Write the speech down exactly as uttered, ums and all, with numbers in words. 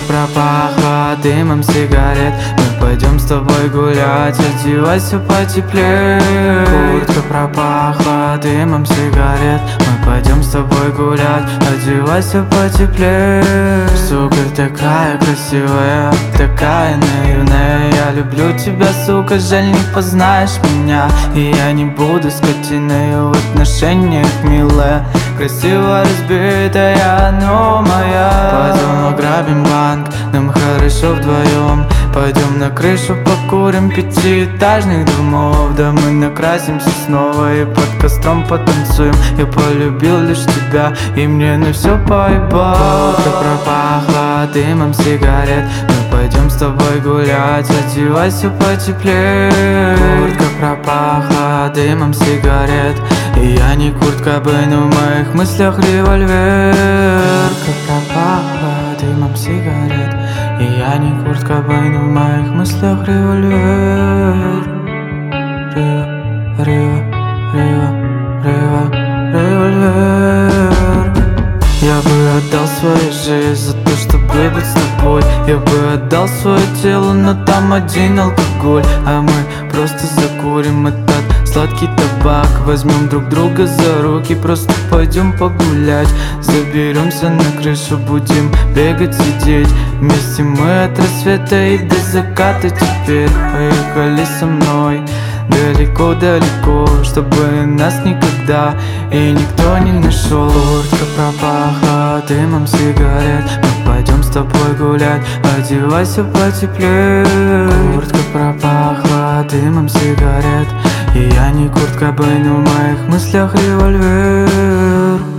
пропахла дымом сигарет. Мы пойдем с тобой гулять, одевайся потеплее. Куртка пропахла дымом сигарет. Мы пойдем с тобой гулять, одевайся потеплее. Сука, такая красивая, такая наивная. Я люблю тебя, сука, жаль, не познаешь меня. И я не буду скотиной в отношениях, милая. Красиво разбитая, но моя. Пойдем ограбим банк, нам хорошо вдвоем. Пойдем на крышу, покурим пятиэтажных домов. Да мы накрасимся снова и под костром потанцуем. Я полюбил лишь тебя, и мне на все поебать. Куртка пропахла дымом сигарет. Мы пойдем с тобой гулять, одевайся потеплее. Куртка пропахла дымом сигарет. И я не Курт Кобейн, но в моих мыслях револьвер. Куртка пропахла дымом сигарет. И я не Курт Кобейн, но в моих мыслях револьвер. Рива, рива, рива, рива, револьвер. Я бы отдал свою жизнь за то, чтобы быть с тобой. Я бы отдал свое тело, но там один алкоголь. А мы просто закурим этот сладкий табак. Возьмем друг друга за руки, просто пойдем погулять. Заберемся на крышу, будем бегать, сидеть. Вместе мы от рассвета и до заката теперь. Поехали со мной далеко-далеко, чтобы нас никогда и никто не нашел. Куртка пропахла дымом сигарет. Мы пойдем с тобой гулять, одевайся потеплее. Куртка пропахла дымом сигарет. И я не Курт Кобейн, но в моих мыслях револьвер.